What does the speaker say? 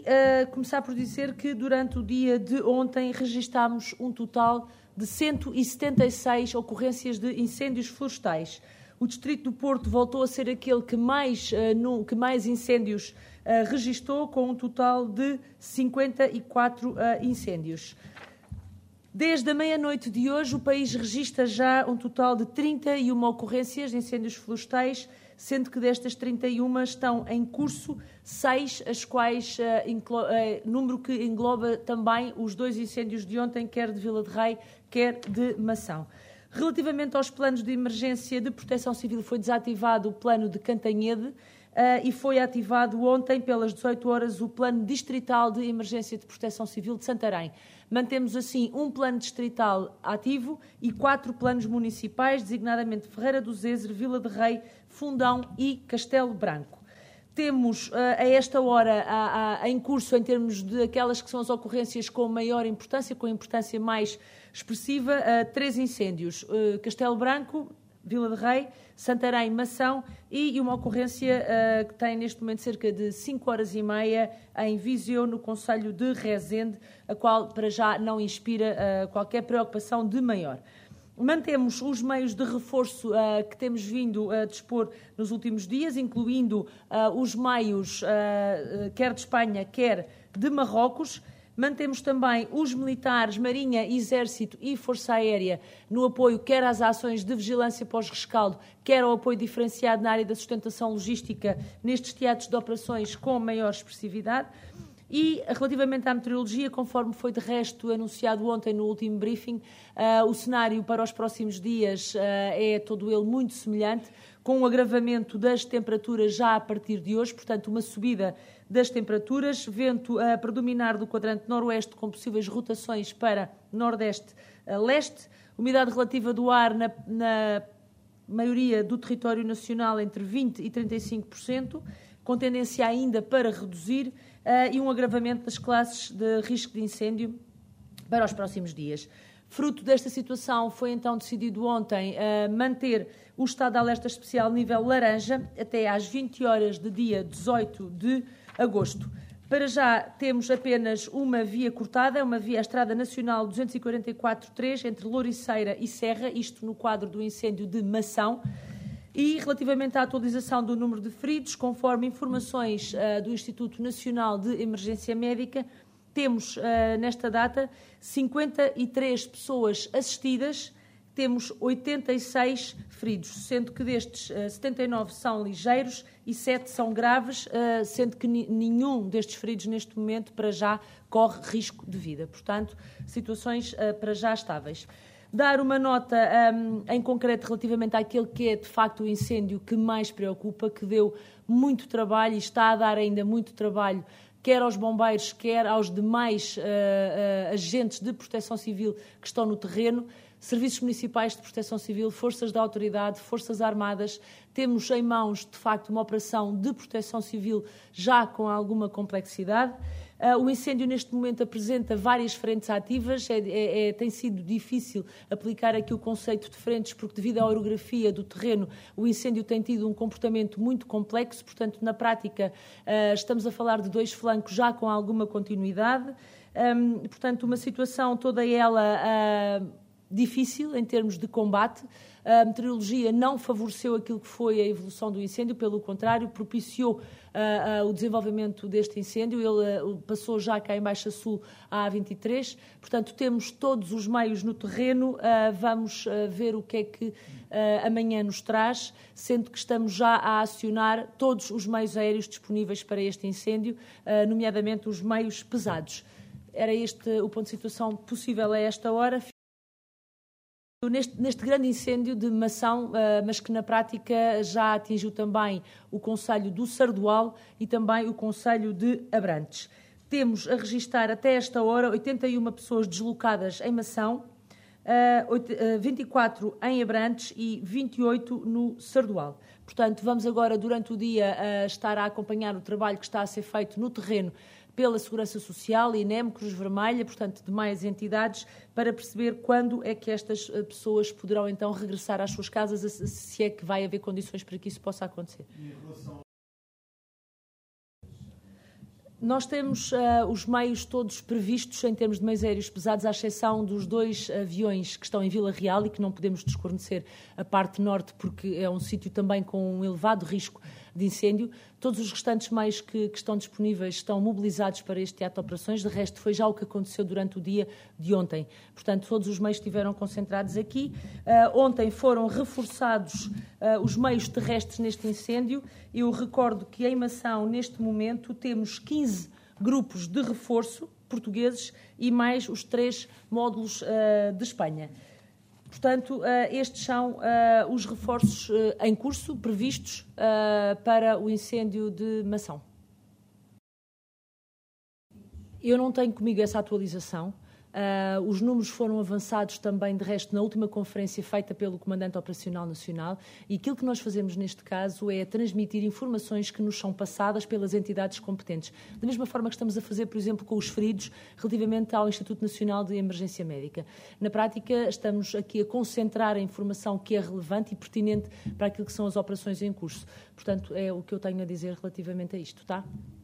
começar por dizer que durante o dia de ontem registámos um total de 176 ocorrências de incêndios florestais. O Distrito do Porto voltou a ser aquele que mais incêndios registou, com um total de 54 incêndios. Desde a meia-noite de hoje, o país registra já um total de 31 ocorrências de incêndios florestais, sendo que destas 31 estão em curso 6, as quais número que engloba também os 2 incêndios de ontem, quer de Vila de Rei, quer de Mação. Relativamente aos planos de emergência de proteção civil, foi desativado o plano de Cantanhede e foi ativado ontem, pelas 18 horas, o plano distrital de emergência de proteção civil de Santarém. Mantemos assim um plano distrital ativo e 4 planos municipais, designadamente Ferreira do Zezer, Vila de Rei, Fundão e Castelo Branco. Temos, a esta hora, em curso, em termos de aquelas que são as ocorrências com maior importância, com a importância mais expressiva, 3 incêndios. Castelo Branco, Vila de Rei, Santarém, Mação e uma ocorrência que tem neste momento cerca de 5 horas e meia em Viseu, no concelho de Rezende, a qual para já não inspira qualquer preocupação de maior. Mantemos os meios de reforço que temos vindo a dispor nos últimos dias, incluindo os meios quer de Espanha, quer de Marrocos. Mantemos também os militares, Marinha, Exército e Força Aérea no apoio quer às ações de vigilância pós-rescaldo, quer ao apoio diferenciado na área da sustentação logística nestes teatros de operações com maior expressividade. E, relativamente à meteorologia, conforme foi de resto anunciado ontem no último briefing, o cenário para os próximos dias é todo ele muito semelhante, com um agravamento das temperaturas já a partir de hoje, portanto, uma subida das temperaturas, vento a predominar do quadrante noroeste com possíveis rotações para nordeste-leste, umidade relativa do ar na maioria do território nacional entre 20% e 35%, com tendência ainda para reduzir, e um agravamento das classes de risco de incêndio para os próximos dias. Fruto desta situação, foi então decidido ontem manter o estado de alerta especial nível laranja até às 20 horas de dia 18 de agosto. Para já temos apenas uma via cortada, uma via Estrada Nacional 244-3 entre Louriceira e Serra, isto no quadro do incêndio de Mação. E, relativamente à atualização do número de feridos, conforme informações do Instituto Nacional de Emergência Médica, temos, nesta data, 53 pessoas assistidas, temos 86 feridos, sendo que destes 79 são ligeiros e 7 são graves, sendo que nenhum destes feridos, neste momento, para já, corre risco de vida. Portanto, situações para já estáveis. Dar uma nota em concreto relativamente àquele que é, de facto, o incêndio que mais preocupa, que deu muito trabalho e está a dar ainda muito trabalho, quer aos bombeiros, quer aos demais agentes de proteção civil que estão no terreno, serviços municipais de proteção civil, forças da autoridade, forças armadas. Temos em mãos, de facto, uma operação de proteção civil já com alguma complexidade. O incêndio, neste momento, apresenta várias frentes ativas. Tem sido difícil aplicar aqui o conceito de frentes, porque, devido à orografia do terreno, o incêndio tem tido um comportamento muito complexo. Portanto, na prática, estamos a falar de 2 flancos já com alguma continuidade. Portanto, uma situação toda ela difícil em termos de combate. A meteorologia não favoreceu aquilo que foi a evolução do incêndio, pelo contrário, propiciou o desenvolvimento deste incêndio. Ele passou já cá em Baixa Sul à A23, portanto temos todos os meios no terreno, vamos ver o que é que amanhã nos traz, sendo que estamos já a acionar todos os meios aéreos disponíveis para este incêndio, nomeadamente os meios pesados. Era este o ponto de situação possível a esta hora. Neste grande incêndio de Mação, mas que na prática já atingiu também o concelho do Sardual e também o concelho de Abrantes. Temos a registrar até esta hora 81 pessoas deslocadas em Mação, 24 em Abrantes e 28 no Sardual. Portanto, vamos agora, durante o dia, estar a acompanhar o trabalho que está a ser feito no terreno pela Segurança Social, INEM, Cruz Vermelha, portanto, demais entidades, para perceber quando é que estas pessoas poderão, então, regressar às suas casas, se é que vai haver condições para que isso possa acontecer. Nós temos os meios todos previstos em termos de meios aéreos pesados, à exceção dos 2 aviões que estão em Vila Real e que não podemos desconhecer a parte norte, porque é um sítio também com um elevado risco de incêndio. Todos os restantes meios que estão disponíveis estão mobilizados para este teatro de operações. De resto, foi já o que aconteceu durante o dia de ontem. Portanto, todos os meios estiveram concentrados aqui. Ontem foram reforçados os meios terrestres neste incêndio. Eu recordo que em Mação, neste momento, temos 15 grupos de reforço portugueses e mais os 3 módulos de Espanha. Portanto, estes são os reforços em curso, previstos para o incêndio de Mação. Eu não tenho comigo essa atualização. Os números foram avançados também, de resto, na última conferência feita pelo Comandante Operacional Nacional, e aquilo que nós fazemos neste caso é transmitir informações que nos são passadas pelas entidades competentes. Da mesma forma que estamos a fazer, por exemplo, com os feridos, relativamente ao Instituto Nacional de Emergência Médica. Na prática, estamos aqui a concentrar a informação que é relevante e pertinente para aquilo que são as operações em curso. Portanto, é o que eu tenho a dizer relativamente a isto, tá?